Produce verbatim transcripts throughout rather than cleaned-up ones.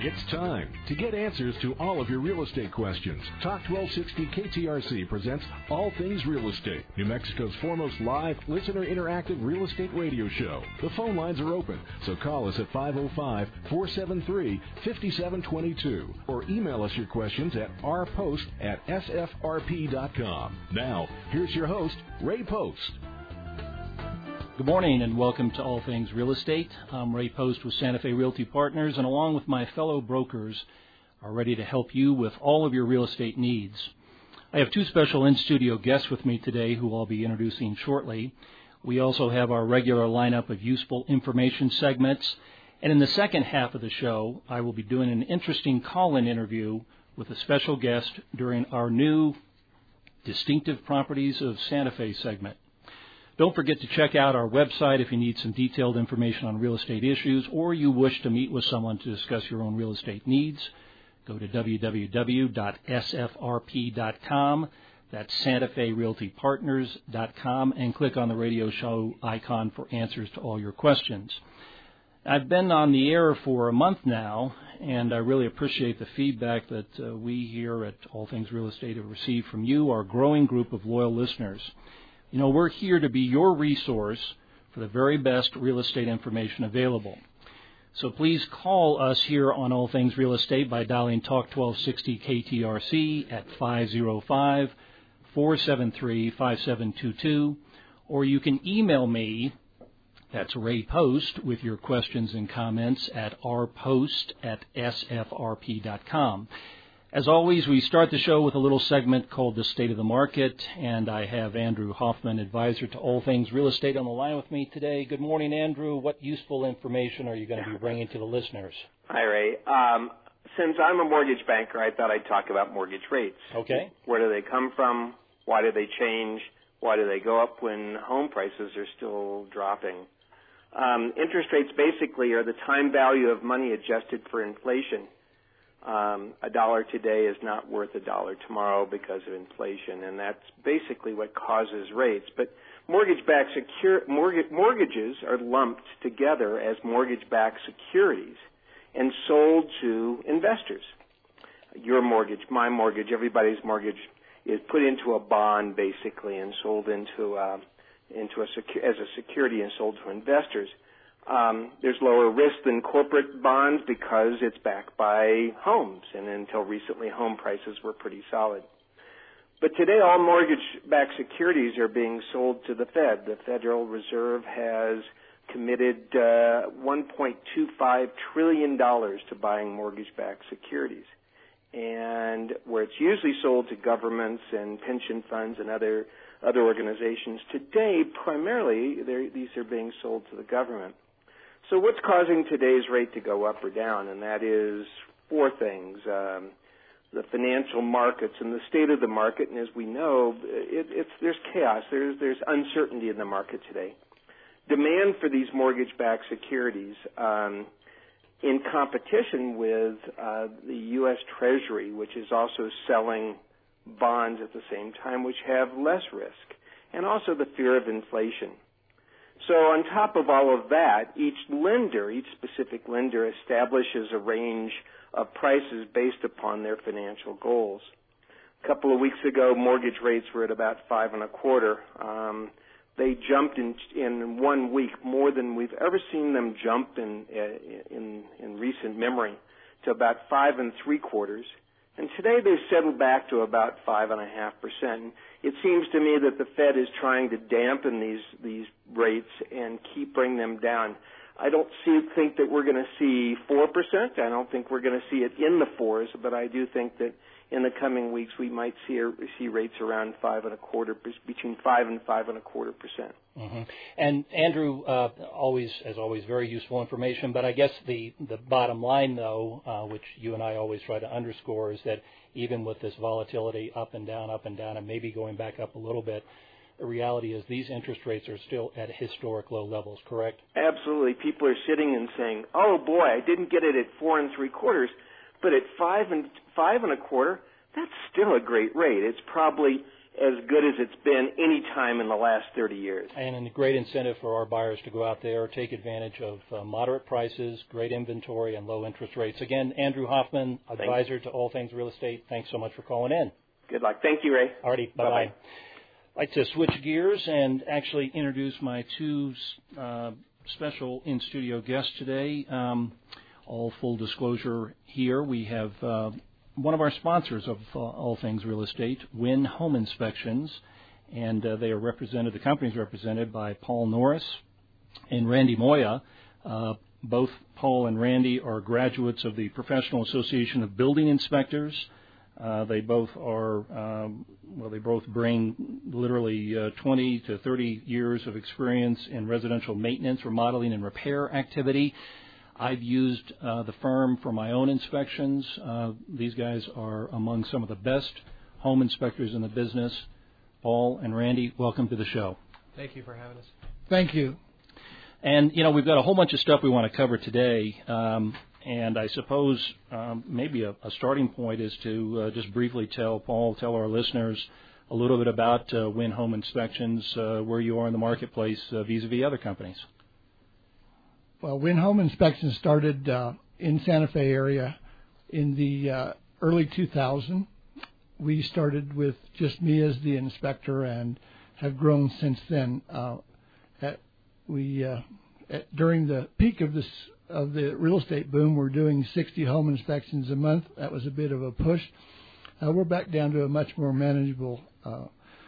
It's time to get answers to all of your real estate questions. Talk twelve sixty K T R C presents All Things Real Estate, New Mexico's foremost live, listener interactive real estate radio show. The phone lines are open, so call us at five oh five, four seven three, five seven two two or email us your questions at r post at s f r p dot com. Now, here's your host, Ray Post. Good morning and welcome to All Things Real Estate. I'm Ray Post with Santa Fe Realty Partners, and along with my fellow brokers are ready to help you with all of your real estate needs. I have two special in-studio guests with me today who I'll be introducing shortly. We also have our regular lineup of useful information segments, and in the second half of the show, I will be doing an interesting call-in interview with a special guest during our new Distinctive Properties of Santa Fe segment. Don't forget to check out our website if you need some detailed information on real estate issues or you wish to meet with someone to discuss your own real estate needs. Go to w w w dot s f r p dot com. That's Santa Fe Realty Partners dot com, and click on the radio show icon for answers to all your questions. I've been on the air for a month now, and I really appreciate the feedback that uh, we here at All Things Real Estate have received from you, our growing group of loyal listeners. You know, we're here to be your resource for the very best real estate information available. So please call us here on All Things Real Estate by dialing Talk twelve sixty K T R C at five oh five, four seven three, five seven two two, or you can email me, that's Ray Post, with your questions and comments at r post at s f r p dot com. As always, we start the show with a little segment called The State of the Market, and I have Andrew Hoffman, advisor to All Things Real Estate, on the line with me today. Good morning, Andrew. What useful information are you going to be bringing to the listeners? Hi, Ray. Um, since I'm a mortgage banker, I thought I'd talk about mortgage rates. Okay. Where do they come from? Why do they change? Why do they go up when home prices are still dropping? Um, interest rates basically are the time value of money adjusted for inflation. Um, a dollar today is not worth a dollar tomorrow because of inflation, and that's basically what causes rates. But mortgage-backed secure, mortgage, mortgages are lumped together as mortgage-backed securities and sold to investors. Your mortgage, my mortgage, everybody's mortgage is put into a bond basically and sold into uh, into a secu- as a security and sold to investors. Um, there's lower risk than corporate bonds because it's backed by homes, and until recently, home prices were pretty solid. But today, all mortgage-backed securities are being sold to the Fed. The Federal Reserve has committed uh, one point two five trillion dollars to buying mortgage-backed securities. And where it's usually sold to governments and pension funds and other other organizations, today, primarily, these are being sold to the government. So what's causing today's rate to go up or down? And that is four things. Um, the financial markets and the state of the market, and as we know, it, it's, there's chaos. There's, there's uncertainty in the market today. Demand for these mortgage-backed securities um, in competition with uh, the U S Treasury, which is also selling bonds at the same time, which have less risk, and also the fear of inflation. So on top of all of that, each lender, each specific lender establishes a range of prices based upon their financial goals. A couple of weeks ago, mortgage rates were at about five and a quarter. Um, they jumped in, in one week more than we've ever seen them jump in, in, in recent memory, to about five and three quarters. And today they've settled back to about five and a half percent. It seems to me that the Fed is trying to dampen these these rates and keep bringing them down. I don't see, think that we're going to see four percent. I don't think we're going to see it in the fours, but I do think that in the coming weeks we might see see rates around five and a quarter, between five and five and a quarter percent. Mm-hmm. And Andrew, uh, always as always, very useful information. But I guess the the bottom line, though, uh, which you and I always try to underscore, is that even with this volatility up and down, up and down, and maybe going back up a little bit, the reality is these interest rates are still at historic low levels. Correct? Absolutely. People are sitting and saying, "Oh boy, I didn't get it at four and three quarters." But at five and five and a quarter, that's still a great rate. It's probably as good as it's been any time in the last thirty years. And a great incentive for our buyers to go out there, take advantage of uh, moderate prices, great inventory, and low interest rates. Again, Andrew Hoffman, advisor to All Things Real Estate. Thanks so much for calling in. Good luck. Thank you, Ray. All righty. Bye-bye. Bye-bye. I'd like to switch gears and actually introduce my two uh, special in-studio guests today. Um, all full disclosure here, we have uh, one of our sponsors of uh, All Things Real Estate, Wynn Home Inspections, and uh, they are represented, the company is represented by Paul Norris and Randy Moya. Uh, both Paul and Randy are graduates of the Professional Association of Building Inspectors. Uh, they both are, um, well, they both bring literally uh, twenty to thirty years of experience in residential maintenance, remodeling, and repair activity. I've used uh, the firm for my own inspections. Uh, these guys are among some of the best home inspectors in the business. Paul and Randy, welcome to the show. Thank you for having us. Thank you. And, you know, we've got a whole bunch of stuff we want to cover today. Um, and I suppose um, maybe a, a starting point is to uh, just briefly tell Paul, tell our listeners a little bit about uh, Wynn Home Inspections, uh, where you are in the marketplace uh, vis-a-vis other companies. Well, Wynn Home Inspections started uh, in Santa Fe area in the uh, early two thousands. We started with just me as the inspector and have grown since then. Uh, at, we uh, at, during the peak of this of the real estate boom, we're doing sixty home inspections a month. That was a bit of a push. Uh, we're back down to a much more manageable uh,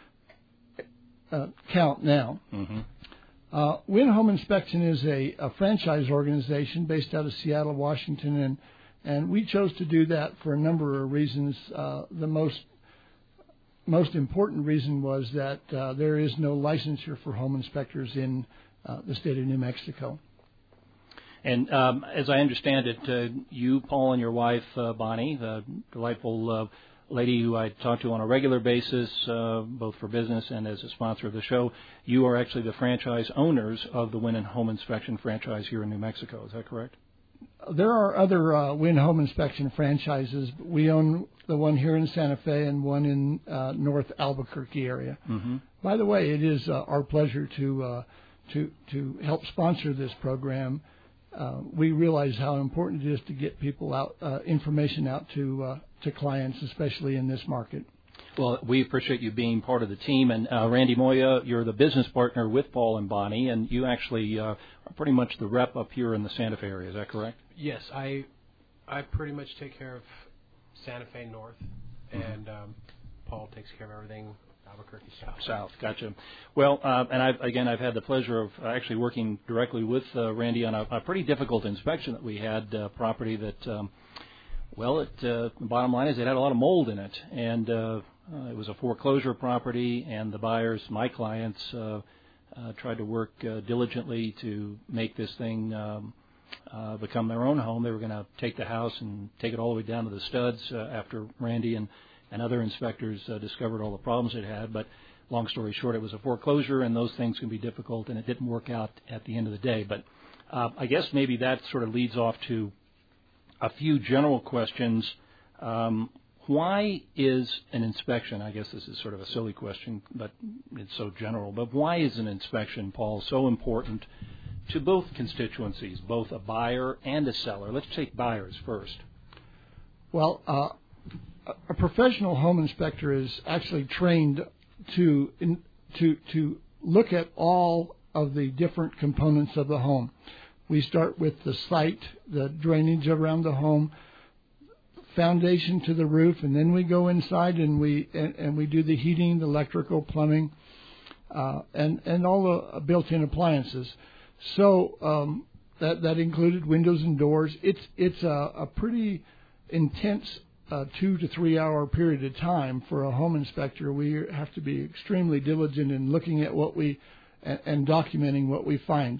uh, count now. Mm-hmm. Uh, Wynn Home Inspection is a, a franchise organization based out of Seattle, Washington, and and we chose to do that for a number of reasons. Uh, the most most important reason was that uh, there is no licensure for home inspectors in uh, the state of New Mexico. And um, as I understand it, uh, you, Paul, and your wife, uh, Bonnie, the delightful uh, lady who I talk to on a regular basis, uh, both for business and as a sponsor of the show, you are actually the franchise owners of the Wynn Home Inspection franchise here in New Mexico. Is that correct? There are other uh, Wynn Home Inspection franchises. We own the one here in Santa Fe and one in uh, North Albuquerque area. Mm-hmm. By the way, it is uh, our pleasure to uh, to to help sponsor this program. Uh, we realize how important it is to get people out, uh, information out to uh, to clients, especially in this market. Well, we appreciate you being part of the team. And uh, Randy Moya, you're the business partner with Paul and Bonnie, and you actually uh, are pretty much the rep up here in the Santa Fe area. Is that correct? Yes, I I pretty much take care of Santa Fe North, Mm-hmm. and um, Paul takes care of everything Albuquerque South. South, gotcha. Well, uh, and I've, again, I've had the pleasure of actually working directly with uh, Randy on a, a pretty difficult inspection that we had, uh, property that, um, well, it, uh, the bottom line is it had a lot of mold in it, and uh, uh, it was a foreclosure property, and the buyers, my clients, uh, uh, tried to work uh, diligently to make this thing um, uh, become their own home. They were going to take the house and take it all the way down to the studs uh, after Randy and and other inspectors uh, discovered all the problems it had. But long story short, it was a foreclosure, and those things can be difficult, and it didn't work out at the end of the day. But uh, I guess maybe that sort of leads off to a few general questions. Um, why is an inspection, I guess this is sort of a silly question, but it's so general, but why is an inspection, Paul, so important to both constituencies, both a buyer and a seller? Let's take buyers first. Well, uh, a professional home inspector is actually trained to in, to to look at all of the different components of the home. We start with the site, the drainage around the home, foundation to the roof, and then we go inside and we and, and we do the heating, the electrical, plumbing, uh, and and all the built-in appliances. So um, that that included windows and doors. It's it's a, a pretty intense uh, two to three hour period of time for a home inspector. We have to be extremely diligent in looking at what we and, and documenting what we find.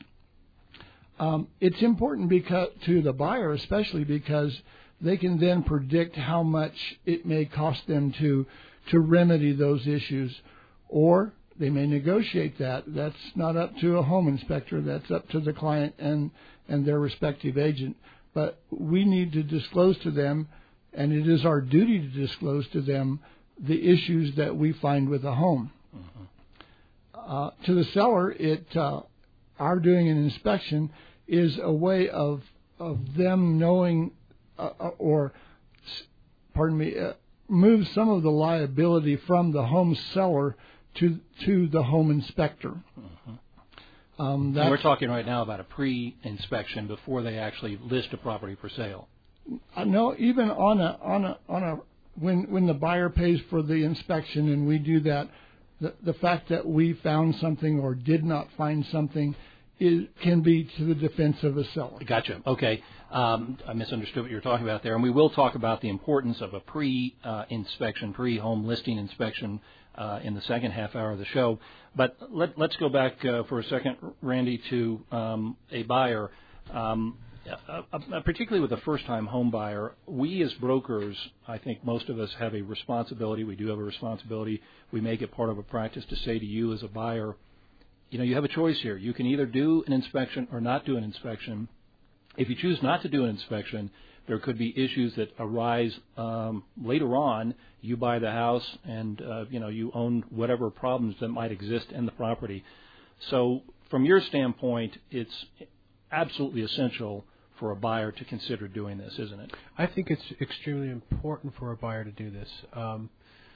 Um, it's important because to the buyer, especially because they can then predict how much it may cost them to to remedy those issues, or they may negotiate that. That's not up to a home inspector. That's up to the client and, and their respective agent. But we need to disclose to them, and it is our duty to disclose to them the issues that we find with the home. Mm-hmm. Uh, to the seller, it uh, our doing an inspection is a way of of them knowing, uh, or pardon me, uh, move some of the liability from the home seller to to the home inspector. Mm-hmm. Um, and we're talking right now about a pre-inspection before they actually list a property for sale. Uh, no, even on a on a on a when when the buyer pays for the inspection and we do that, the the fact that we found something or did not find something is can be to the defense of the seller. Gotcha. Okay, um, I misunderstood what you were talking about there, and we will talk about the importance of a pre-inspection, uh, pre-home listing inspection uh, in the second half hour of the show. But let, let's go back uh, for a second, Randy, to um, a buyer. Um, Uh, uh, particularly with a first-time home buyer, we as brokers, I think most of us have a responsibility. We do have a responsibility. We make it part of a practice to say to you as a buyer, you know, you have a choice here. You can either do an inspection or not do an inspection. If you choose not to do an inspection, there could be issues that arise um, later on. You buy the house and, uh, you know, you own whatever problems that might exist in the property. So from your standpoint, it's absolutely essential for a buyer to consider doing this, isn't it? I think it's extremely important for a buyer to do this, um,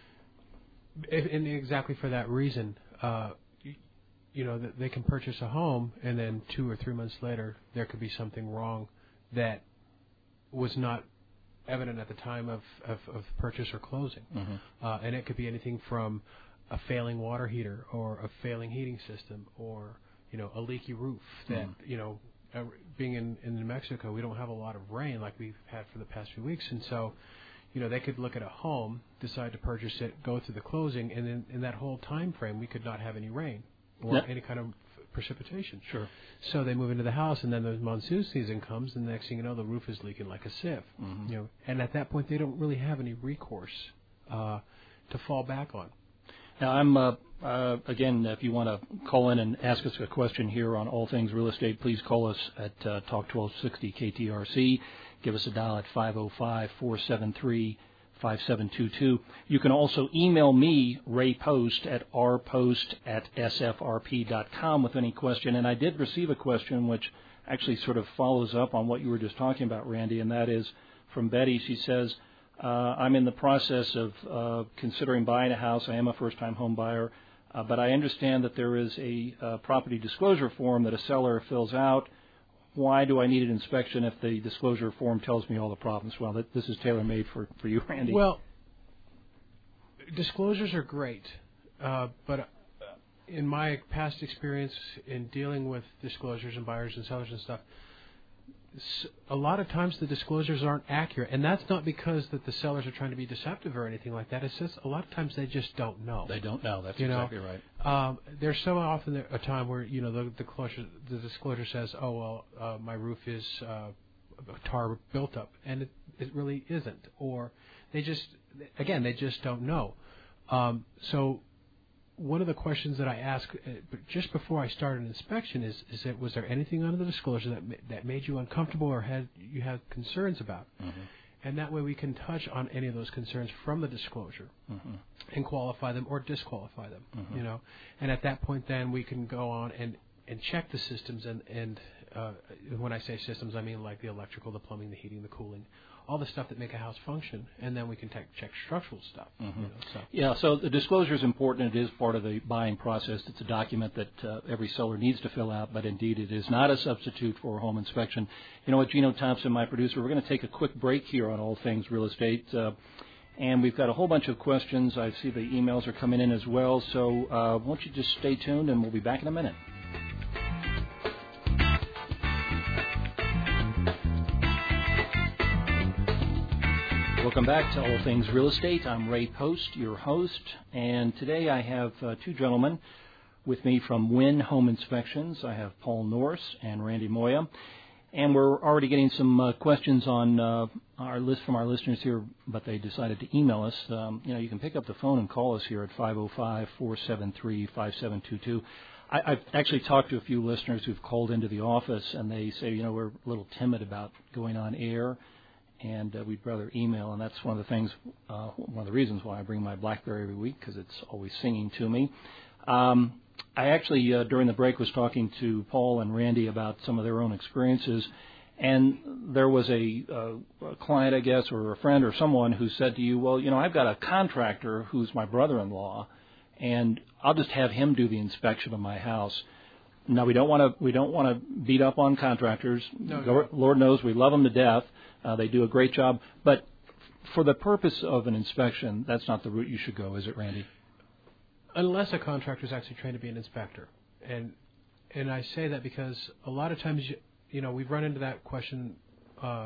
and exactly for that reason. Uh, you, you know, they can purchase a home, and then two or three months later, there could be something wrong that was not evident at the time of, of, of purchase or closing. Mm-hmm. Uh, and it could be anything from a failing water heater or a failing heating system or, you know, a leaky roof that, mm. you know, Uh, being in, in New Mexico, we don't have a lot of rain like we've had for the past few weeks, and so, you know, they could look at a home, decide to purchase it, go through the closing, and in, in that whole time frame, we could not have any rain or yep. any kind of precipitation. Sure. So they move into the house, and then the monsoon season comes, and the next thing you know, the roof is leaking like a sieve. Mm-hmm. You know, and at that point, they don't really have any recourse uh, to fall back on. Now, I'm, uh, uh, again, if you want to call in and ask us a question here on All Things Real Estate, please call us at uh, Talk twelve sixty K T R C. Give us a dial at five oh five, four seven three, five seven two two. You can also email me, Ray Post, at r post at s f r p dot com with any question. And I did receive a question which actually sort of follows up on what you were just talking about, Randy, and that is from Betty. She says, Uh, I'm in the process of uh, considering buying a house. I am a first-time home buyer, uh, but I understand that there is a uh, property disclosure form that a seller fills out. Why do I need an inspection if the disclosure form tells me all the problems? Well, that, this is tailor-made for, for you, Randy. Well, disclosures are great, uh, but in my past experience in dealing with disclosures and buyers and sellers and stuff, a lot of times the disclosures aren't accurate, and that's not because that the sellers are trying to be deceptive or anything like that. It's just a lot of times they just don't know. They don't know. That's you exactly know? right. Um, there's so often a time where you know the the, closure, the disclosure says, "Oh well, uh, my roof is uh, tar built up," and it, it really isn't. Or they just again they just don't know. Um, so. One of the questions that I ask uh, just before I start an inspection is, is that was there anything under the disclosure that ma- that made you uncomfortable or had you had concerns about? Mm-hmm. And that way we can touch on any of those concerns from the disclosure mm-hmm. and qualify them or disqualify them. Mm-hmm. You know, and at that point then we can go on and, and check the systems and and uh, when I say systems I mean like the electrical, the plumbing, the heating, the cooling. All the stuff that make a house function, and then we can te- check structural stuff. Mm-hmm. You know, so. Yeah, so the disclosure is important. It is part of the buying process. It's a document that uh, every seller needs to fill out, but indeed it is not a substitute for a home inspection. You know what, Gino Thompson, my producer, we're going to take a quick break here on All Things Real Estate, uh, and we've got a whole bunch of questions. I see the emails are coming in as well, so uh, why don't you just stay tuned, and we'll be back in a minute. Welcome back to All Things Real Estate. I'm Ray Post, your host, and today I have uh, two gentlemen with me from Wynn Home Inspections. I have Paul Norris and Randy Moya, and we're already getting some uh, questions on uh, our list from our listeners here, but they decided to email us. Um, you know, you can pick up the phone and call us here at five oh five, four seven three, five seven two two. I, I've actually talked to a few listeners who've called into the office, and they say, you know, we're a little timid about going on air. and uh, we'd rather email, and that's one of the things, uh, one of the reasons why I bring my BlackBerry every week, because it's always singing to me. Um, I actually, uh, during the break, was talking to Paul and Randy about some of their own experiences, and there was a, uh, a client, I guess, or a friend or someone who said to you, well, you know, I've got a contractor who's my brother-in-law, and I'll just have him do the inspection of my house. Now, we don't want to we don't want to beat up on contractors. No, Go, no. Lord knows we love them to death. Uh, they do a great job. But for the purpose of an inspection, that's not the route you should go, is it, Randy? Unless a contractor is actually trained to be an inspector. And and I say that because a lot of times, you, you know, we've run into that question uh,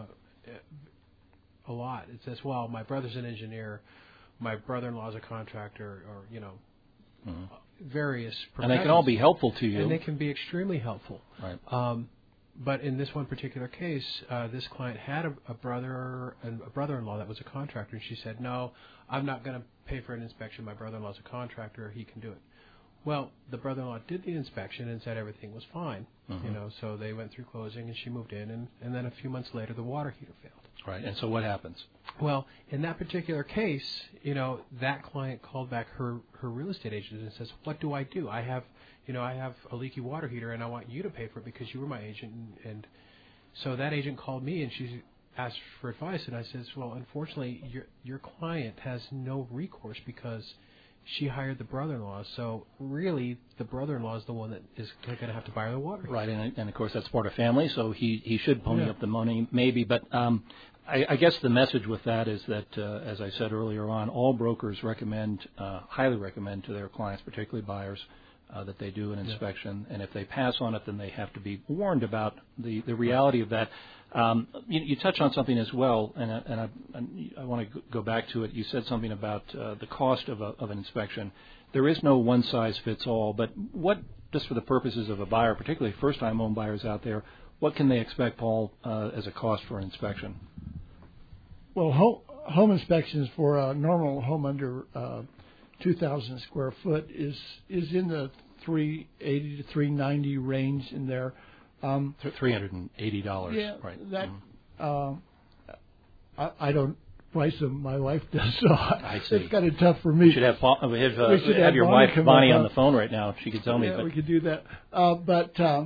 a lot. It says, well, my brother's an engineer, my brother-in-law is a contractor, or, you know, mm-hmm. various professions. And they can all be helpful to you. And they can be extremely helpful. Right. Um, but in this one particular case, uh, this client had a, a brother and a brother-in-law that was a contractor, and she said, "No, I'm not going to pay for an inspection. My brother-in-law is a contractor; he can do it." Well, the brother-in-law did the inspection and said everything was fine. Mm-hmm. You know, so they went through closing, and she moved in, and, and then a few months later, the water heater failed. Right. And so what happens? Well, in that particular case, you know, that client called back her, her real estate agent and says, "What do I do? I have, you know, I have a leaky water heater, and I want you to pay for it because you were my agent." And, and so that agent called me, and she asked for advice, and I says, "Well, unfortunately, your your client has no recourse because she hired the brother-in-law. So really, the brother-in-law is the one that is going to have to buy her the water." Right, and, and of course that's part of family, so he, he should pony yeah. up the money, maybe. But um, I, I guess the message with that is that, uh, as I said earlier on, all brokers recommend, uh, highly recommend to their clients, particularly buyers, uh, that they do an inspection. Yeah. And if they pass on it, then they have to be warned about the, the reality of that. Um, you, you touched on something as well, and, I, and, I, and I want to go back to it. You said something about uh, the cost of, a, of an inspection. There is no one-size-fits-all, but what, just for the purposes of a buyer, particularly first-time home buyers out there, what can they expect, Paul, uh, as a cost for an inspection? Well, home, home inspections for a normal home under uh, two thousand square foot is is in the three eighty to three ninety range in there. Um, three hundred eighty dollars, yeah, right? That mm-hmm. uh, I, I don't price them. My wife does, so I see. It's kind of tough for me. We should have, we have, uh, we should have, have your Bonnie wife Bonnie on up. the phone right now. She could tell me. Yeah, but we could do that. Uh, but um,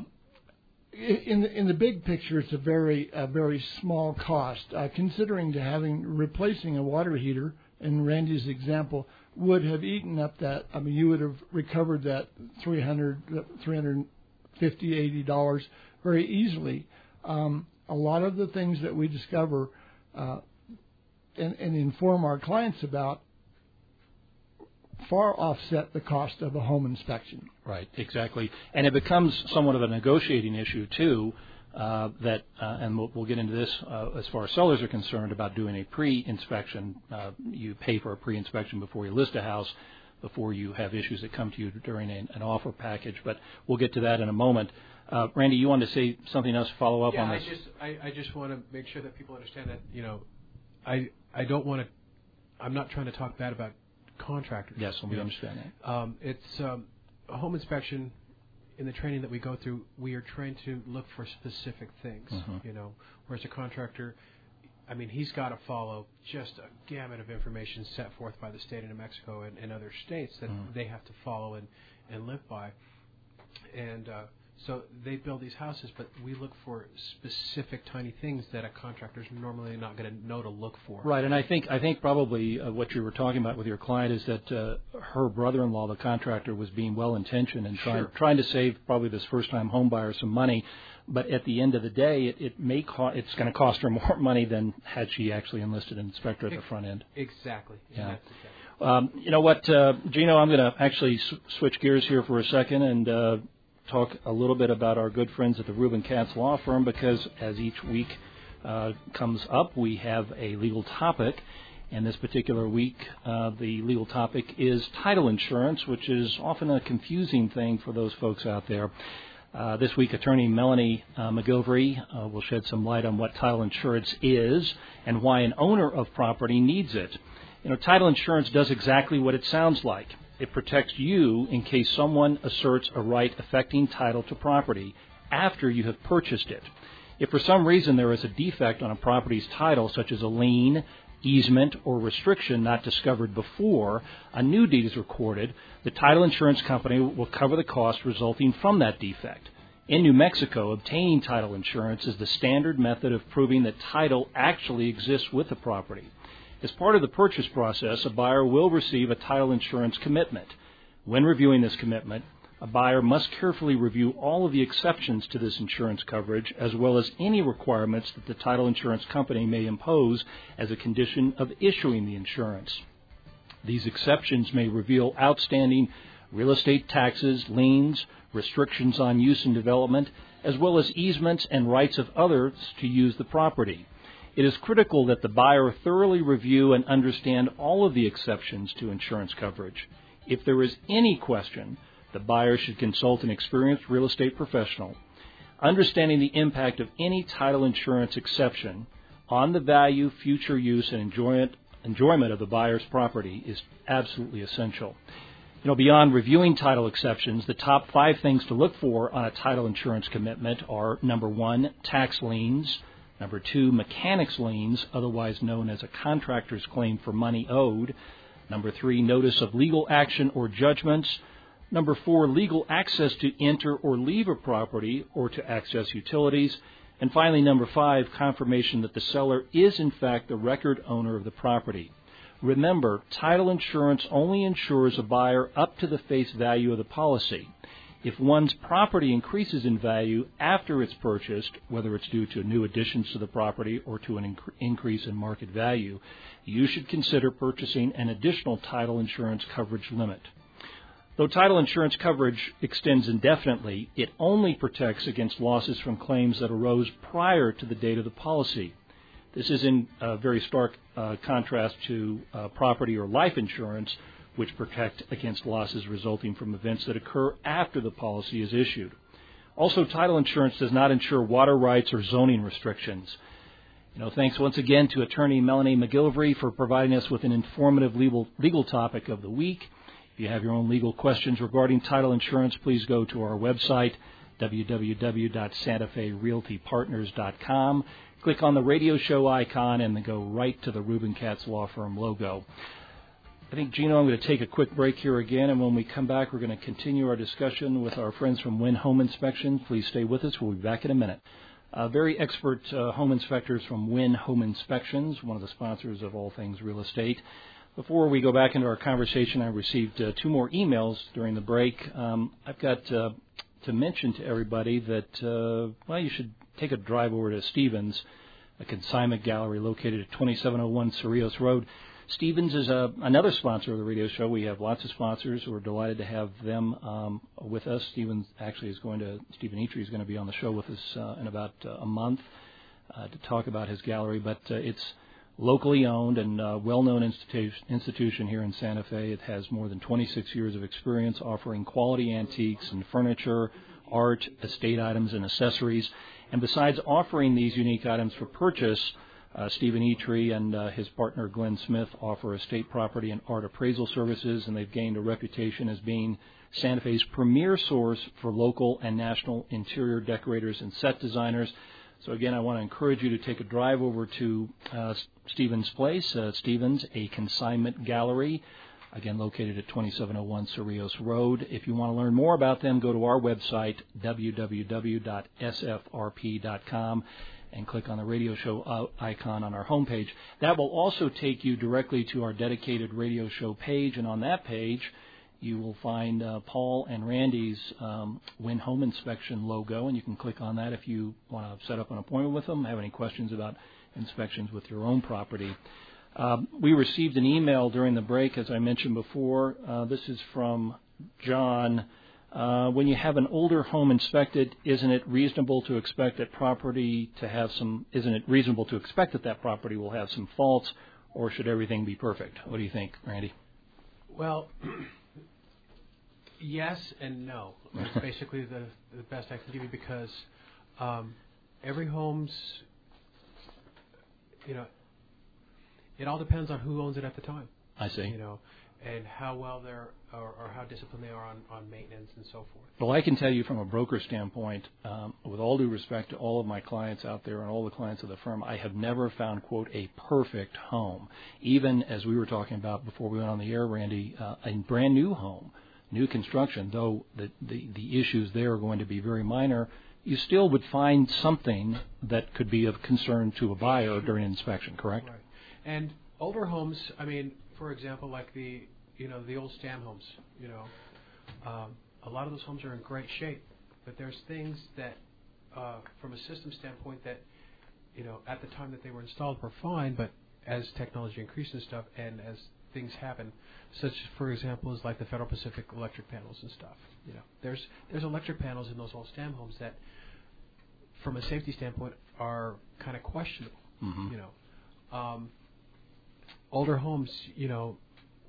in the, in the big picture, it's a very a very small cost. Uh, considering to having replacing a water heater, in Randy's example, would have eaten up that. I mean, you would have recovered that three hundred, three hundred fifty, eighty dollars very easily. Um, a lot of the things that we discover uh, and, and inform our clients about far offset the cost of a home inspection. Right, exactly. And it becomes somewhat of a negotiating issue, too, uh, that, uh, and we'll, we'll get into this uh, as far as sellers are concerned about doing a pre-inspection. Uh, you pay for a pre-inspection before you list a house, before you have issues that come to you during a, an offer package. But we'll get to that in a moment. Uh, Randy, you wanted to say something else to follow up yeah, on this? I just, I, I just want to make sure that people understand that, you know, I, I don't want to, I'm not trying to talk bad about contractors. Yes, and we understand that. Um, it's um, a home inspection. In the training that we go through, we are trained to look for specific things. Mm-hmm. You know, whereas a contractor, I mean, he's got to follow just a gamut of information set forth by the state of New Mexico and, and other states that mm. they have to follow and, and live by. And uh, so they build these houses, but we look for specific tiny things that a contractor's normally not going to know to look for. Right, and I think I think probably uh, what you were talking about with your client is that uh, her brother-in-law, the contractor, was being well-intentioned and trying sure. trying to save probably this first-time home buyer some money. But at the end of the day, it, it may co- it's going to cost her more money than had she actually enlisted an inspector at the front end. Exactly. Yeah. That's exactly. Um, you know what, uh, Gino? I'm going to actually s- switch gears here for a second and uh, talk a little bit about our good friends at the Rubin Katz Law Firm, because as each week uh, comes up, we have a legal topic. And this particular week, uh, the legal topic is title insurance, which is often a confusing thing for those folks out there. Uh, this week, attorney Melanie uh, McGilvery uh, will shed some light on what title insurance is and why an owner of property needs it. You know, title insurance does exactly what it sounds like. It protects you in case someone asserts a right affecting title to property after you have purchased it. If for some reason there is a defect on a property's title, such as a lien, easement, or restriction not discovered before a new deed is recorded, the title insurance company will cover the cost resulting from that defect. In New Mexico, obtaining title insurance is the standard method of proving that title actually exists with the property. As part of the purchase process, a buyer will receive a title insurance commitment. When reviewing this commitment, a buyer must carefully review all of the exceptions to this insurance coverage, as well as any requirements that the title insurance company may impose as a condition of issuing the insurance. These exceptions may reveal outstanding real estate taxes, liens, restrictions on use and development, as well as easements and rights of others to use the property. It is critical that the buyer thoroughly review and understand all of the exceptions to insurance coverage. If there is any question, the buyer should consult an experienced real estate professional. Understanding the impact of any title insurance exception on the value, future use, and enjoyment, enjoyment of the buyer's property is absolutely essential. You know, beyond reviewing title exceptions, the top five things to look for on a title insurance commitment are, number one, tax liens, number two, mechanics liens, otherwise known as a contractor's claim for money owed, number three, notice of legal action or judgments, number four, legal access to enter or leave a property or to access utilities. And finally, number five, confirmation that the seller is in fact the record owner of the property. Remember, title insurance only insures a buyer up to the face value of the policy. If one's property increases in value after it's purchased, whether it's due to new additions to the property or to an inc- increase in market value, you should consider purchasing an additional title insurance coverage limit. Though title insurance coverage extends indefinitely, it only protects against losses from claims that arose prior to the date of the policy. This is in uh, very stark uh, contrast to uh, property or life insurance, which protect against losses resulting from events that occur after the policy is issued. Also, title insurance does not insure water rights or zoning restrictions. You know, thanks once again to Attorney Melanie McGillivray for providing us with an informative legal, legal topic of the week. If you have your own legal questions regarding title insurance, please go to our website, w w w dot santa fe realty partners dot com. Click on the radio show icon and then go right to the Reuben Katz Law Firm logo. I think, Gino, I'm going to take a quick break here again, and when we come back, we're going to continue our discussion with our friends from Wynn Home Inspection. Please stay with us. We'll be back in a minute. Uh, very expert uh, home inspectors from Wynn Home Inspections, one of the sponsors of All Things Real Estate. Before we go back into our conversation, I received uh, two more emails during the break. Um, I've got uh, to mention to everybody that, uh, well, you should take a drive over to Stevens, a consignment gallery located at twenty-seven oh one Cerrillos Road. Stevens is a, another sponsor of the radio show. We have lots of sponsors. We're delighted to have them um, with us. Stevens actually is going to, Stephen Eitri is going to be on the show with us uh, in about uh, a month uh, to talk about his gallery. But uh, it's locally owned and uh, well-known institu- institution here in Santa Fe. It has more than twenty-six years of experience offering quality antiques and furniture, art, estate items, and accessories. And besides offering these unique items for purchase, uh, Stephen Eitri and uh, his partner Glenn Smith offer estate property and art appraisal services, and they've gained a reputation as being Santa Fe's premier source for local and national interior decorators and set designers. So again, I want to encourage you to take a drive over to uh, Stevens Place, uh, Stevens, a consignment gallery, again located at twenty-seven oh one Cerrillos Road. If you want to learn more about them, go to our website, w w w dot s f r p dot com, and click on the radio show icon on our homepage. That will also take you directly to our dedicated radio show page, and on that page, you will find uh, Paul and Randy's um, Wynn Home Inspection logo, and you can click on that if you want to set up an appointment with them, have any questions about inspections with your own property. Um, we received an email during the break, as I mentioned before. Uh, this is from John. Uh, when you have an older home inspected, isn't it reasonable to expect that property to have some? Isn't it reasonable to expect that that property will have some faults, or should everything be perfect? What do you think, Randy? Well, yes and no. It's basically the the best I can give you because um, every home's, you know, it all depends on who owns it at the time. I see. You know, and how well they're or, or how disciplined they are on, on maintenance and so forth. Well, I can tell you from a broker standpoint, um, with all due respect to all of my clients out there and all the clients of the firm, I have never found, quote, a perfect home. Even as we were talking about before we went on the air, Randy, uh, a brand new home, new construction, though the, the, the issues there are going to be very minor, you still would find something that could be of concern to a buyer during inspection, correct? Right. And older homes, I mean, for example, like the, you know, the old Stam homes, you know, um, a lot of those homes are in great shape, but there's things that, uh, from a system standpoint that, you know, at the time that they were installed were fine, but as technology increases and stuff and as things happen, such, for example, as like the Federal Pacific electric panels and stuff, you know, there's, there's electric panels in those old Stam homes that, from a safety standpoint, are kind of questionable, mm-hmm. you know. Um, older homes, you know,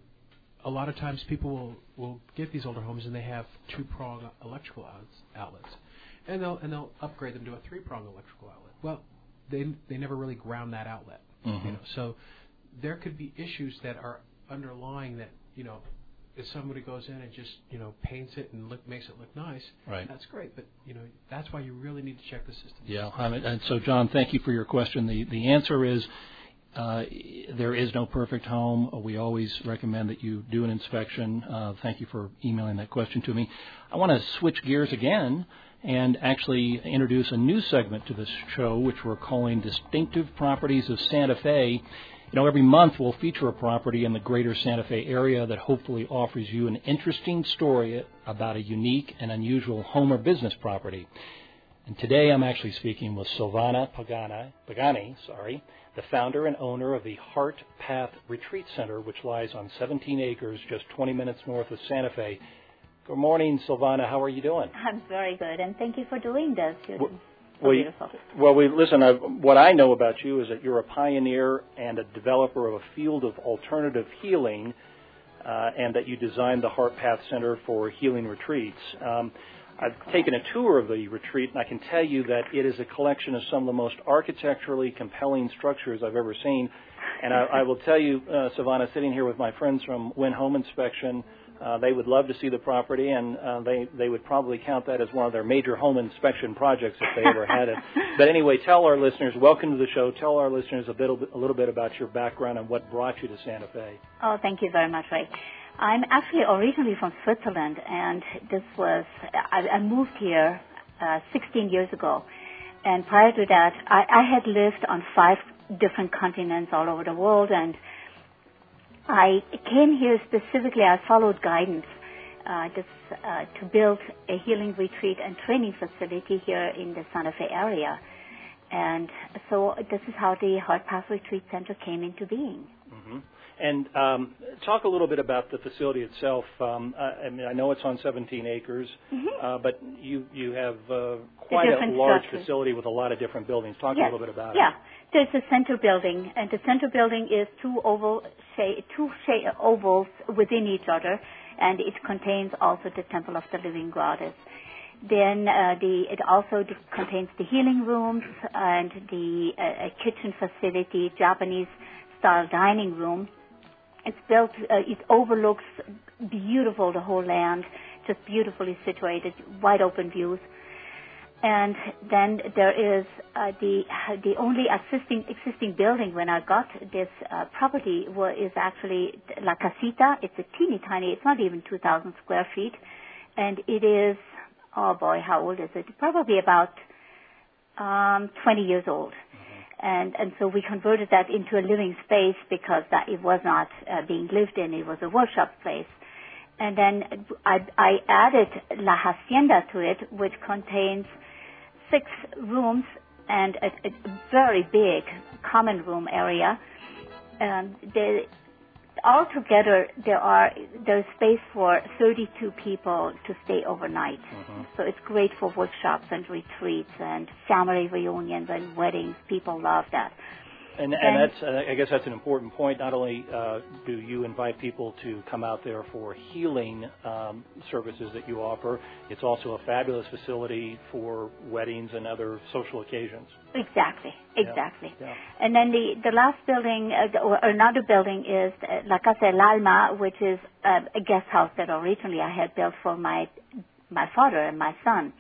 a lot of times people will, will get these older homes and they have two-prong electrical outlets, outlets, and they'll and they'll upgrade them to a three-prong electrical outlet. Well, they they never really ground that outlet, mm-hmm. you know. So there could be issues that are underlying that, you know. If somebody goes in and just, you know, paints it and look, makes it look nice, right. that's great. But, you know, that's why you really need to check the system. Yeah. I mean, and so, John, thank you for your question. The the answer is uh, there is no perfect home. We always recommend that you do an inspection. Uh, thank you for emailing that question to me. I want to switch gears again and actually introduce a new segment to this show, which we're calling Distinctive Properties of Santa Fe. You know, every month we'll feature a property in the greater Santa Fe area that hopefully offers you an interesting story about a unique and unusual home or business property. And today I'm actually speaking with Silvana Pagani, Pagani, sorry, the founder and owner of the Heart Path Retreat Center, which lies on seventeen acres just twenty minutes north of Santa Fe. Good morning, Silvana. How are you doing? I'm very good, and thank you for doing this. You're well, so well, beautiful. Well, we, listen, I, what I know about you is that you're a pioneer and a developer of a field of alternative healing, uh, and that you designed the Heart Path Center for Healing Retreats. Um, I've taken a tour of the retreat, and I can tell you that it is a collection of some of the most architecturally compelling structures I've ever seen. And I, I will tell you, uh, Silvana, sitting here with my friends from Win Home Inspection, Uh, they would love to see the property, and uh, they, they would probably count that as one of their major home inspection projects if they ever had it. But anyway, tell our listeners, welcome to the show. Tell our listeners a, bit, a little bit about your background and what brought you to Santa Fe. Oh, thank you very much, Ray. I'm actually originally from Switzerland, and this was, I, I moved here uh, sixteen years ago. And prior to that, I, I had lived on five different continents all over the world, and I came here specifically, I followed guidance uh, this, uh, to build a healing retreat and training facility here in the Santa Fe area. And so this is how the Heart Path Retreat Center came into being. Mm-hmm. And um, talk a little bit about the facility itself. Um, I, I mean, I know it's on seventeen acres, mm-hmm. uh, but you you have uh, quite a large structures. facility with a lot of different buildings. Talk yes. a little bit about yeah. it. Yeah. There's a center building, and the center building is two oval shape, two shape, ovals within each other, and it contains also the Temple of the Living Goddess. Then uh, the it also contains the healing rooms and the uh, kitchen facility, Japanese-style dining room. It's built. Uh, it overlooks beautiful the whole land, just beautifully situated, wide open views. And then there is uh, the the only existing existing building when I got this uh, property was, is actually La Casita. It's a teeny tiny. It's not even two thousand square feet, and it is oh boy, how old is it? Probably about um, twenty years old. Mm-hmm. And and so we converted that into a living space because that it was not uh, being lived in. It was a workshop space. And then I, I added La Hacienda to it, which contains six rooms and a, a very big common room area. Um, they, altogether, there are there's space for thirty-two people to stay overnight. Mm-hmm. So it's great for workshops and retreats and family reunions and weddings. People love that. And, and that's, uh, I guess that's an important point. Not only uh, do you invite people to come out there for healing um, services that you offer, it's also a fabulous facility for weddings and other social occasions. Exactly, exactly. Yeah. Yeah. And then the, the last building, uh, or another building is uh, La Casa del Alma, which is uh, a guest house that originally I had built for my my father and my son.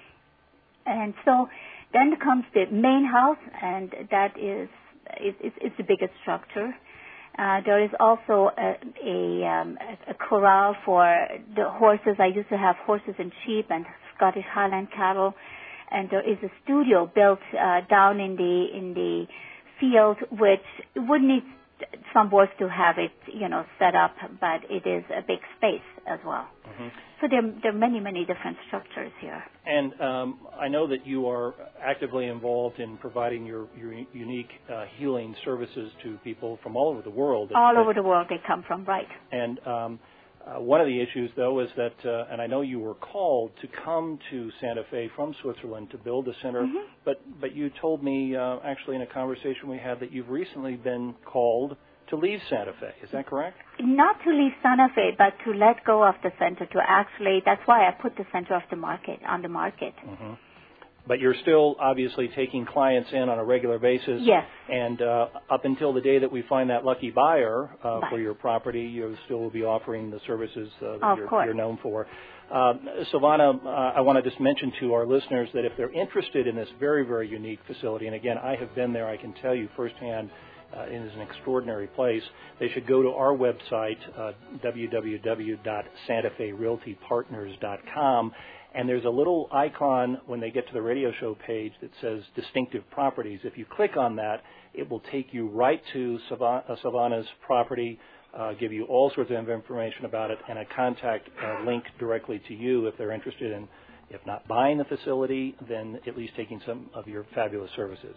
And so then comes the main house, and that is It's, it's, it's the biggest structure. Uh, there is also a, a, um, a corral for the horses. I used to have horses and sheep and Scottish Highland cattle, and there is a studio built uh, down in the in the field, which would need some work to have it, you know, set up, but it is a big space as well. Mm-hmm. So there, there are many, many different structures here. And um, I know that you are actively involved in providing your, your unique uh, healing services to people from all over the world. That, all that, over the world they come from, right. And um, uh, one of the issues, though, is that, uh, and I know you were called to come to Santa Fe from Switzerland to build a center, mm-hmm. but, but you told me, uh, actually in a conversation we had, that you've recently been called to leave Santa Fe. Is that correct? Not to leave Santa Fe, but to let go of the center. To actually, that's why I put the center of the market on the market. Mm-hmm. But you're still obviously taking clients in on a regular basis. Yes. And uh, up until the day that we find that lucky buyer uh, Bye. for your property, you still will be offering the services uh, that of you're, course. you're known for. Uh, Silvana, uh, I want to just mention to our listeners that if they're interested in this very, very unique facility, and again, I have been there, I can tell you firsthand, Uh, it is an extraordinary place. They should go to our website, uh, w w w dot santa fe realty partners dot com, and there's a little icon when they get to the radio show page that says Distinctive Properties. If you click on that, it will take you right to Silvana's property, uh, give you all sorts of information about it, and a contact uh, link directly to you if they're interested in, if not buying the facility, then at least taking some of your fabulous services.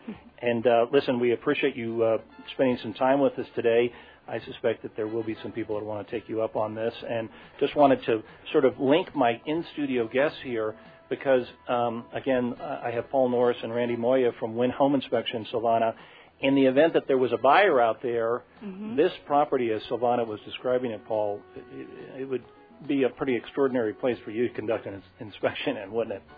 And uh, listen, we appreciate you uh, spending some time with us today. I suspect that there will be some people that want to take you up on this, and just wanted to sort of link my in-studio guests here because, um, again, I have Paul Norris and Randy Moya from Win Home Inspection, Silvana. In the event that there was a buyer out there, mm-hmm. this property, as Silvana was describing it, Paul, it, it would be a pretty extraordinary place for you to conduct an inspection in, wouldn't it?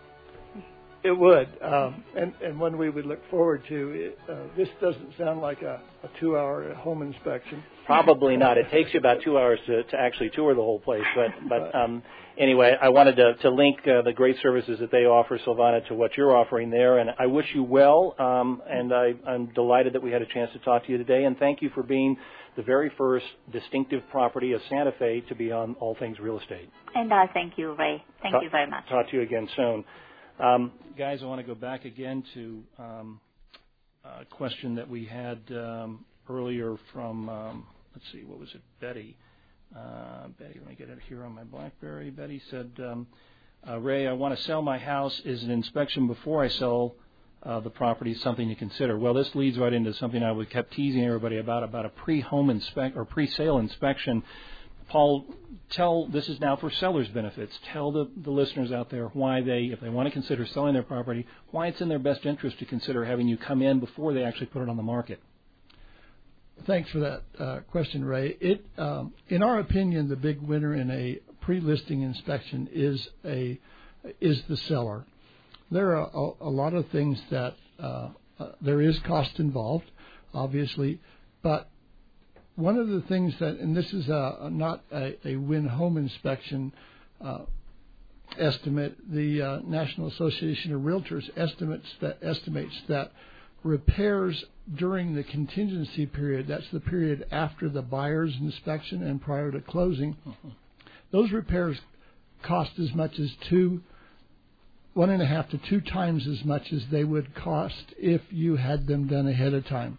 It would, um, and, and one we would look forward to. It, uh, this doesn't sound like a, a two-hour home inspection. Probably not. It takes you about two hours to, to actually tour the whole place. But, but um, anyway, I wanted to, to link uh, the great services that they offer, Silvana, to what you're offering there. And I wish you well, um, and I, I'm delighted that we had a chance to talk to you today. And thank you for being the very first distinctive property of Santa Fe to be on All Things Real Estate. And I thank you, Ray. Thank Ta- you very much. Talk to you again soon. Um, guys, I want to go back again to um, a question that we had um, earlier from, um, let's see, what was it, Betty. Uh, Betty, let me get it here on my BlackBerry. Betty said, um, uh, Ray, I want to sell my house. Is an inspection before I sell uh, the property something to consider? Well, this leads right into something I would kept teasing everybody about, about a pre-home inspect or pre-sale inspection. Paul, tell, this is now for sellers' benefits. Tell the, the listeners out there why they, if they want to consider selling their property, why it's in their best interest to consider having you come in before they actually put it on the market. Thanks for that uh, question, Ray. It, um, in our opinion, the big winner in a pre-listing inspection is a is the seller. There are a, a lot of things that uh, uh, there is cost involved, obviously, but one of the things that, and this is a, not a, a Win Home Inspection uh, estimate, the uh, National Association of Realtors estimates that estimates that repairs during the contingency period, that's the period after the buyer's inspection and prior to closing, mm-hmm. those repairs cost as much as two, one and a half to two times as much as they would cost if you had them done ahead of time.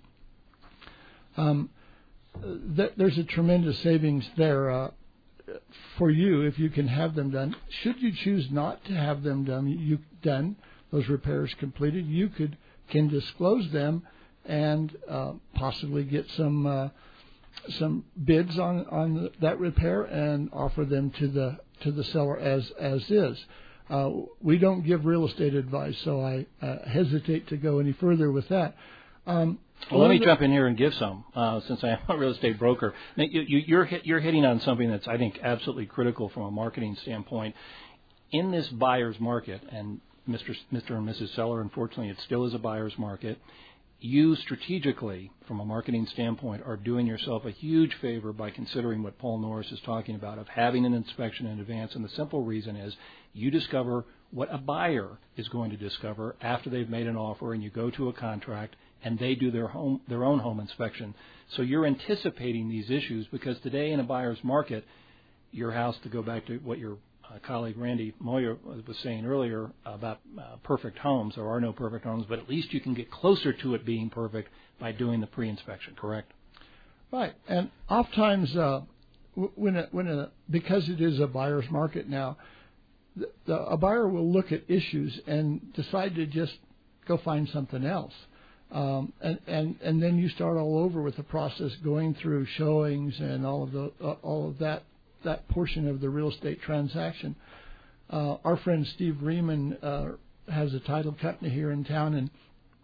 Um, There's a tremendous savings there uh, for you if you can have them done. Should you choose not to have them done, you done those repairs completed, you could can disclose them and uh, possibly get some uh, some bids on on that repair and offer them to the to the seller as as is. Uh, we don't give real estate advice, so I uh, hesitate to go any further with that. Um, Well, let me jump in here and give some, uh, since I am a real estate broker. Now, you, you, you're, hit, you're hitting on something that's, I think, absolutely critical from a marketing standpoint. In this buyer's market, and Mister Mister and Missus Seller, unfortunately, it still is a buyer's market, you strategically, from a marketing standpoint, are doing yourself a huge favor by considering what Paul Norris is talking about, of having an inspection in advance. And the simple reason is you discover what a buyer is going to discover after they've made an offer, and you go to a contract and they do their home, their own home inspection. So you're anticipating these issues, because today in a buyer's market, your house, to go back to what your uh, colleague Randy Moyer was saying earlier about uh, perfect homes, there are no perfect homes, but at least you can get closer to it being perfect by doing the pre-inspection, correct? Right. And oftentimes, uh, when a, when a, because it is a buyer's market now, the, the, a buyer will look at issues and decide to just go find something else. Um, and, and, and then you start all over with the process, going through showings and all of the uh, all of that that portion of the real estate transaction. Uh, our friend Steve Riemann uh, has a title company here in town, and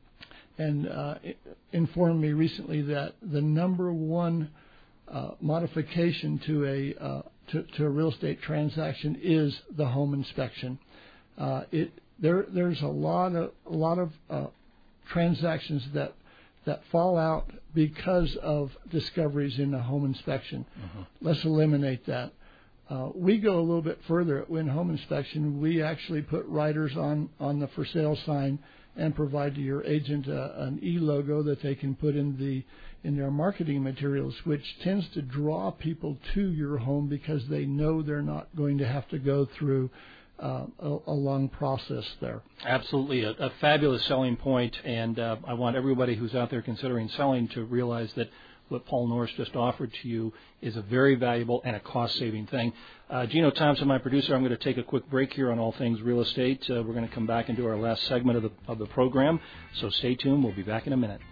and uh, informed me recently that the number one uh, modification to a uh, to, to a real estate transaction is the home inspection. Uh, it there there's a lot of a lot of uh, transactions that that fall out because of discoveries in the home inspection. Mm-hmm. Let's eliminate that. Uh, we go a little bit further. In home inspection, we actually put writers on, on the for sale sign and provide to your agent uh, an e-logo that they can put in the in their marketing materials, which tends to draw people to your home because they know they're not going to have to go through Uh, a, a long process there. Absolutely, a, a fabulous selling point, and uh, I want everybody who's out there considering selling to realize that what Paul Norris just offered to you is a very valuable and a cost-saving thing. Uh, Gino Thompson, my producer, I'm going to take a quick break here on All Things Real Estate. Uh, we're going to come back into our last segment of the of the program, so stay tuned. We'll be back in a minute.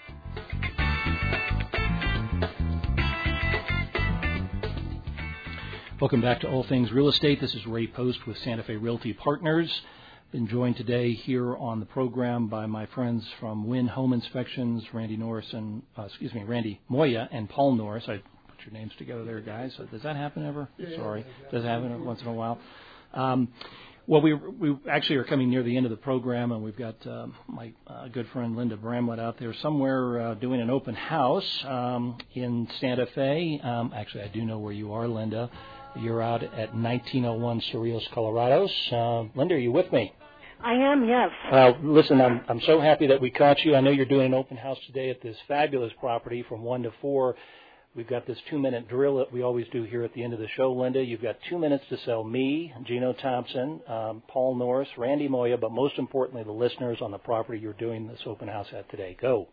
Welcome back to All Things Real Estate. This is Ray Post with Santa Fe Realty Partners. Been joined today here on the program by my friends from Wynn Home Inspections, Randy Norris and uh, excuse me, Randy Moya and Paul Norris. I put your names together there, guys. So does that happen ever? Yeah, Sorry, yeah, does it happen every once in a while? Um, well, we we actually are coming near the end of the program, and we've got uh, my uh, good friend Linda Bramlett out there somewhere uh, doing an open house um, in Santa Fe. Um, actually, I do know where you are, Linda. You're out at nineteen oh one Cerrillos, Colorado. Uh, Linda, are you with me? I am, yes. Uh, listen, I'm I'm so happy that we caught you. I know you're doing an open house today at this fabulous property from one to four. We've got this two-minute drill that we always do here at the end of the show, Linda. You've got two minutes to sell me, Gino Thompson, um, Paul Norris, Randy Moya, but most importantly, the listeners on the property you're doing this open house at today. Go.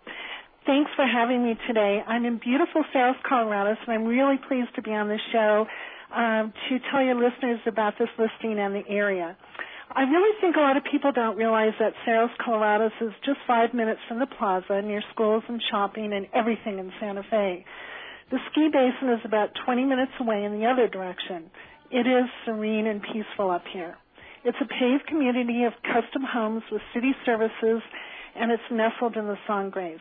Thanks for having me today. I'm in beautiful Cerros, Colorado, so I'm really pleased to be on this show um, to tell your listeners about this listing and the area. I really think a lot of people don't realize that Cerros, Colorado is just five minutes from the plaza, near schools and shopping and everything in Santa Fe. The ski basin is about twenty minutes away in the other direction. It is serene and peaceful up here. It's a paved community of custom homes with city services, and it's nestled in the Sangres.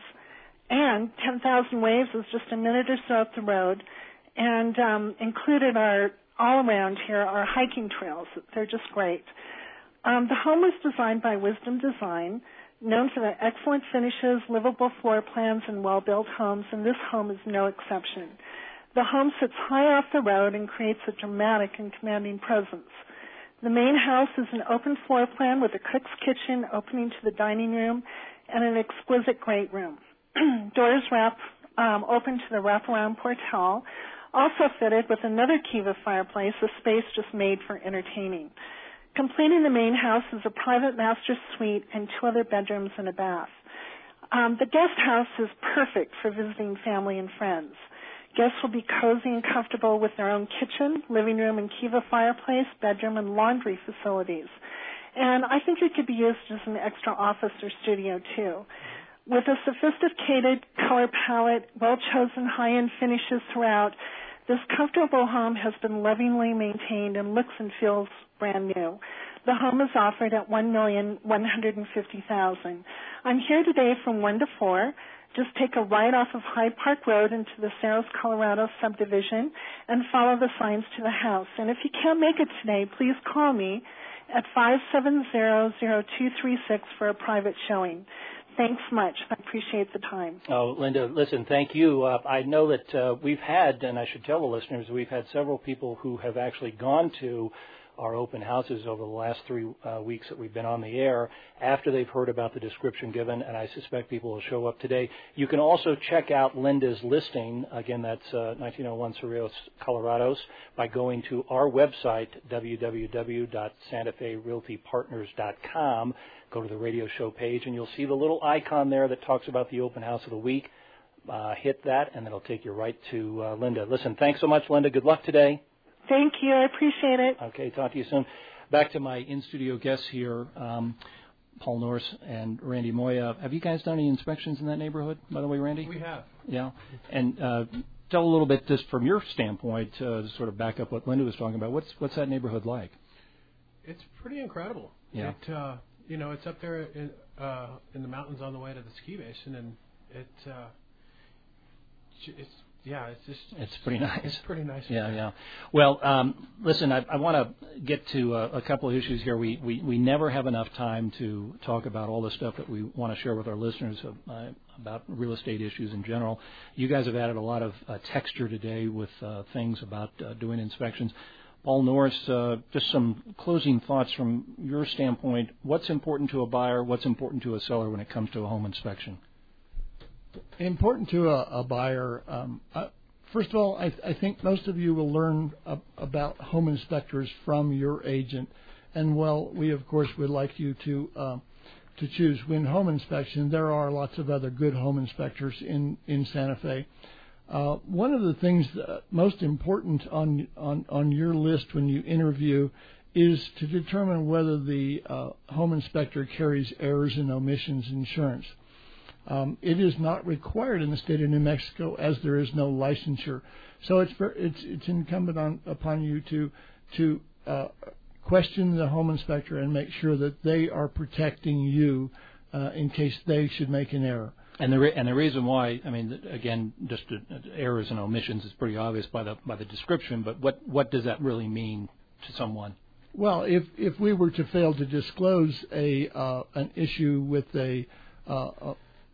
And ten thousand Waves is just a minute or so up the road, and um, included are all around here are hiking trails. They're just great. Um, the home was designed by Wisdom Design, known for their excellent finishes, livable floor plans, and well-built homes, and this home is no exception. The home sits high off the road and creates a dramatic and commanding presence. The main house is an open floor plan with a cook's kitchen opening to the dining room and an exquisite great room. Doors wrap um, open to the wraparound portal, also fitted with another Kiva fireplace, a space just made for entertaining. Completing the main house is a private master suite and two other bedrooms and a bath. Um, the guest house is perfect for visiting family and friends. Guests will be cozy and comfortable with their own kitchen, living room, and Kiva fireplace, bedroom, and laundry facilities. And I think it could be used as an extra office or studio, too. With a sophisticated color palette, well-chosen high-end finishes throughout, this comfortable home has been lovingly maintained and looks and feels brand new. The home is offered at one million one hundred fifty thousand dollars. I'm here today from one to four. Just take a right off of Hyde Park Road into the Cerros, Colorado subdivision and follow the signs to the house. And if you can't make it today, please call me at five seven zero, zero two three six for a private showing. Thanks much. I appreciate the time. Oh, Linda, listen, thank you. Uh, I know that uh, we've had, and I should tell the listeners, we've had several people who have actually gone to our open houses over the last three uh, weeks that we've been on the air after they've heard about the description given, and I suspect people will show up today. You can also check out Linda's listing. Again, that's uh, nineteen oh one Cerrillos, Colorados, by going to our website, w w w dot santa fe realty partners dot com. Go to the radio show page, and you'll see the little icon there that talks about the open house of the week. Uh, hit that, and it'll take you right to uh, Linda. Listen, thanks so much, Linda. Good luck today. Thank you. I appreciate it. Okay, talk to you soon. Back to my in-studio guests here, um, Paul Norris and Randy Moya. Have you guys done any inspections in that neighborhood, by the way, Randy? We have. Yeah. And uh, tell a little bit, just from your standpoint, uh, to sort of back up what Linda was talking about. What's what's that neighborhood like? It's pretty incredible. Yeah. It, uh, you know, it's up there in, uh, in the mountains on the way to the ski basin, and it, uh, it's Yeah, it's just... It's pretty nice. It's pretty nice. Yeah, yeah. Well, um, listen, I, I want to get to a, a couple of issues here. We, we, we never have enough time to talk about all the stuff that we want to share with our listeners uh, about real estate issues in general. You guys have added a lot of uh, texture today with uh, things about uh, doing inspections. Paul Norris, uh, just some closing thoughts from your standpoint. What's important to a buyer? What's important to a seller when it comes to a home inspection? Important to a, a buyer. Um, uh, first of all, I, I think most of you will learn uh, about home inspectors from your agent, and well, we of course would like you to uh, to choose Win Home Inspection. There are lots of other good home inspectors in in Santa Fe. Uh, one of the things that most important on on on your list when you interview is to determine whether the uh, home inspector carries errors and omissions insurance. Um, it is not required in the state of New Mexico, as there is no licensure. So it's it's it's incumbent on upon you to to uh, question the home inspector and make sure that they are protecting you uh, in case they should make an error. And the re- and the reason why, I mean, again, just uh, errors and omissions is pretty obvious by the by the description. But what what does that really mean to someone? Well, if if we were to fail to disclose a uh, an issue with a, uh, a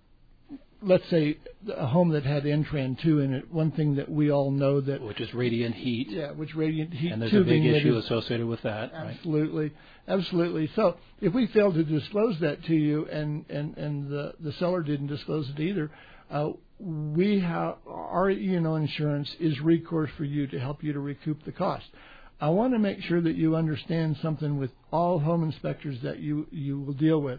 let's say a home that had N-Tran two in it, one thing that we all know that... Which is radiant heat. Yeah, which radiant heat And there's a big tubing issue is, associated with that. Absolutely. Right? Absolutely. So if we fail to disclose that to you and, and, and the, the seller didn't disclose it either, uh, we have our E and O insurance is recourse for you to help you to recoup the cost. I want to make sure that you understand something with all home inspectors that you, you will deal with.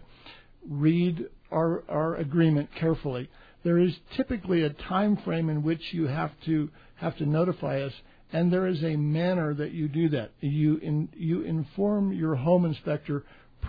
Read our, our agreement carefully. There is typically a time frame in which you have to have to notify us, and there is a manner that you do that. You in, you inform your home inspector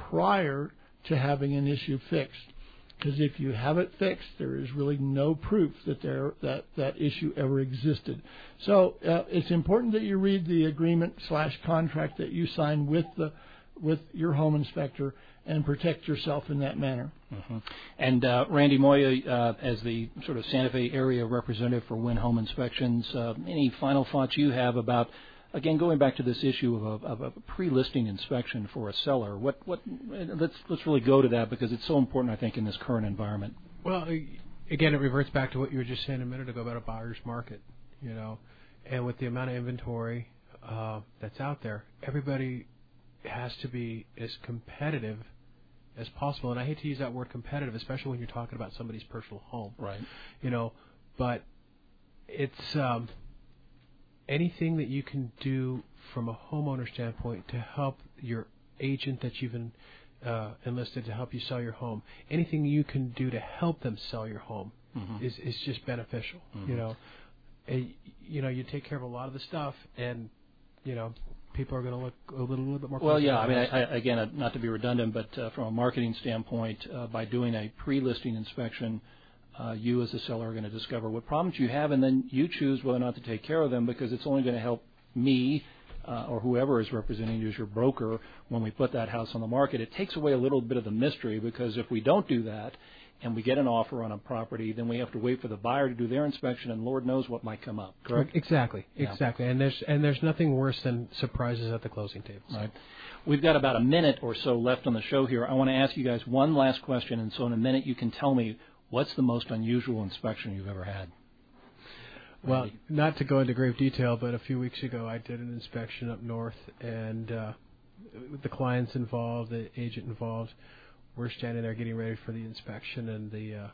prior to having an issue fixed, because if you have it fixed, there is really no proof that there that that issue ever existed. So uh, it's important that you read the agreement slash contract that you sign with the with your home inspector and protect yourself in that manner. Mm-hmm. And uh, Randy Moya, uh, as the sort of Santa Fe area representative for Win Home Inspections, uh, any final thoughts you have about, again, going back to this issue of a, of a pre-listing inspection for a seller? What what let's let's really go to that, because it's so important, I think, in this current environment. Well, again, it reverts back to what you were just saying a minute ago about a buyer's market, you know, and with the amount of inventory uh, that's out there, everybody has to be as competitive as possible. And I hate to use that word competitive, especially when you're talking about somebody's personal home. Right. You know, but it's um, anything that you can do from a homeowner standpoint to help your agent that you've in, uh, enlisted to help you sell your home. Anything you can do to help them sell your home mm-hmm. is, is just beneficial. Mm-hmm. You know, and, you know, you take care of a lot of the stuff, and, you know, people are going to look a little, little bit more. Well, yeah. I mean, I, I, again, uh, not to be redundant, but uh, from a marketing standpoint, uh, by doing a pre-listing inspection, uh, you as a seller are going to discover what problems you have, and then you choose whether or not to take care of them, because it's only going to help me uh, or whoever is representing you as your broker when we put that house on the market. It takes away a little bit of the mystery, because if we don't do that and we get an offer on a property, then we have to wait for the buyer to do their inspection, and Lord knows what might come up. Correct? Exactly, Yeah. exactly. And there's and there's nothing worse than surprises at the closing table. Right. We've got about a minute or so left on the show here. I want to ask you guys one last question, and so in a minute you can tell me what's the most unusual inspection you've ever had. Well, Randy? not to go into grave detail, but a few weeks ago I did an inspection up north, and uh, the clients involved, the agent involved, we're standing there getting ready for the inspection, and the uh,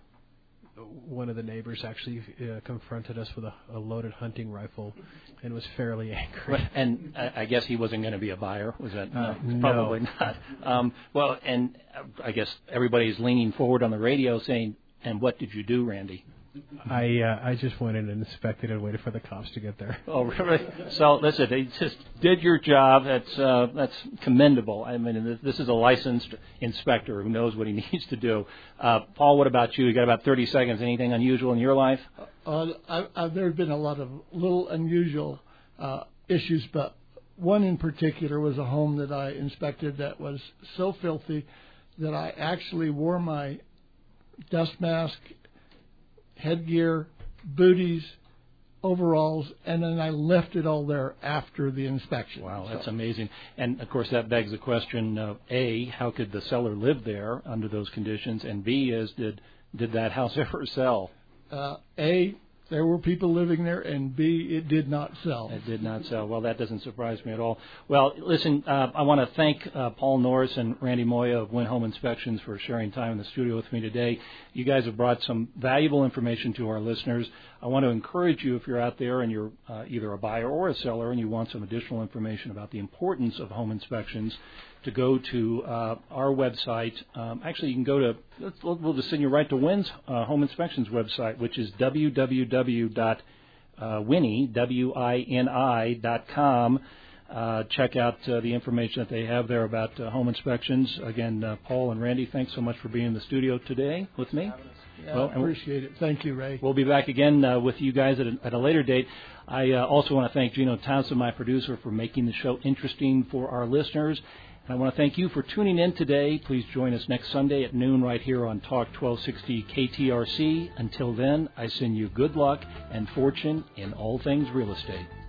one of the neighbors actually uh, confronted us with a, a loaded hunting rifle and was fairly angry. And I, I guess he wasn't going to be a buyer, was that? No, Uh, no. probably not. Um, well, and I guess everybody's leaning forward on the radio saying, "And what did you do, Randy?" I uh, I just went in and inspected and waited for the cops to get there. Oh, really? So, listen, they just did your job. That's uh, that's commendable. I mean, this is a licensed inspector who knows what he needs to do. Uh, Paul, what about you? You got about thirty seconds. Anything unusual in your life? Uh, I, I, there have been a lot of little unusual uh, issues, but one in particular was a home that I inspected that was so filthy that I actually wore my dust mask, headgear, booties, overalls, and then I left it all there after the inspection. Wow, that's so. amazing. And, of course, that begs the question, uh, A, how could the seller live there under those conditions? And B is, did did that house ever sell? Uh, A, there were people living there, and B, it did not sell. It did not sell. Well, that doesn't surprise me at all. Well, listen, uh, I want to thank uh, Paul Norris and Randy Moya of Win Home Inspections for sharing time in the studio with me today. You guys have brought some valuable information to our listeners. I want to encourage you, if you're out there and you're uh, either a buyer or a seller and you want some additional information about the importance of home inspections, to go to uh, our website. Um, actually, you can go to, let's, we'll just send you right to Win's uh, Home Inspections website, which is w w w dot winnie, W I N I, dot com. Uh, check out uh, the information that they have there about uh, home inspections. Again, uh, Paul and Randy, thanks so much for being in the studio today with me. Yeah, well, I appreciate it. Thank you, Ray. We'll be back again uh, with you guys at a, at a later date. I uh, also want to thank Gino Townsend, my producer, for making the show interesting for our listeners. And I want to thank you for tuning in today. Please join us next Sunday at noon right here on Talk twelve sixty K T R C. Until then, I send you good luck and fortune in all things real estate.